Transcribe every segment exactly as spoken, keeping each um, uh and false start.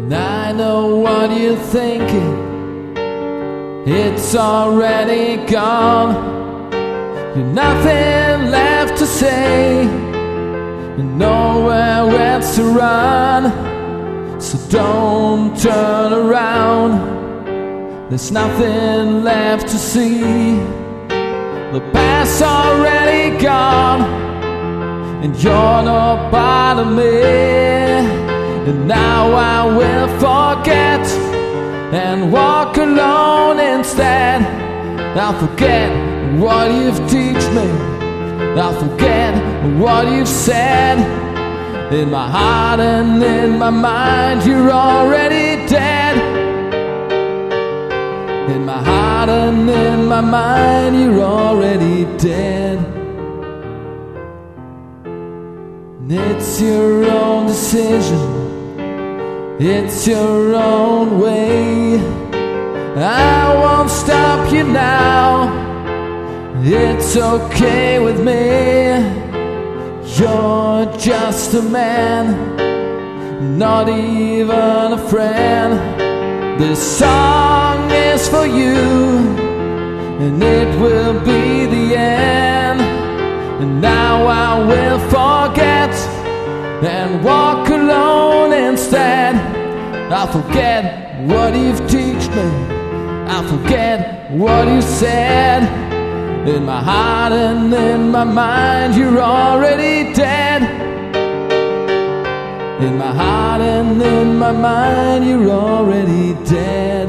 I know what you're thinking, it's already gone. You've nothing left to say, and nowhere else to run. So don't turn around, there's nothing left to see. The past's already gone, and you're not part of me. And now I will forget and walk alone instead. I'll forget what you've taught me, I'll forget what you've said. In my heart and in my mind you're already dead. In my heart and in my mind you're already dead. And it's your own decision, it's your own way. I won't stop you now, it's okay with me. You're just a man, not even a friend. This song is for you, and it will be the end. And now I will forget and walk alone instead. I'll forget what you've taught me, I'll forget what you said. In my heart and in my mind you're already dead. In my heart and in my mind you're already dead.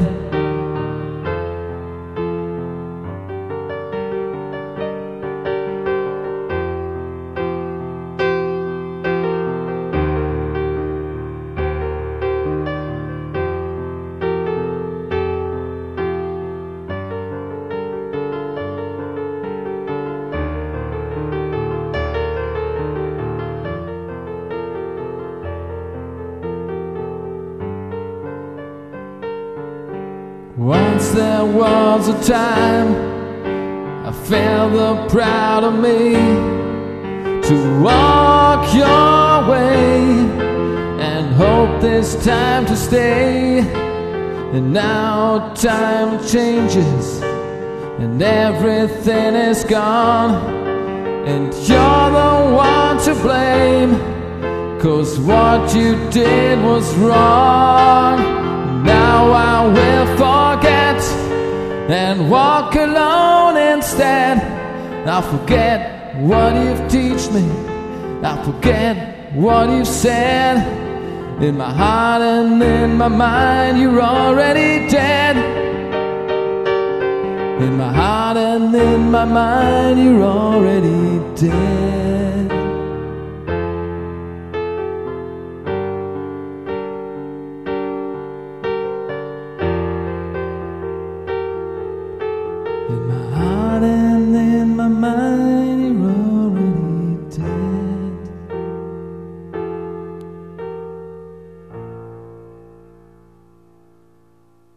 Once there was a time I felt the proud of me to walk your way and hope this time to stay. And now time changes and everything is gone, and you're the one to blame, 'cause what you did was wrong. Now I will forget and walk alone instead. I'll forget what you've taught me, I'll forget what you've said. In my heart and in my mind you're already dead. In my heart and in my mind you're already dead.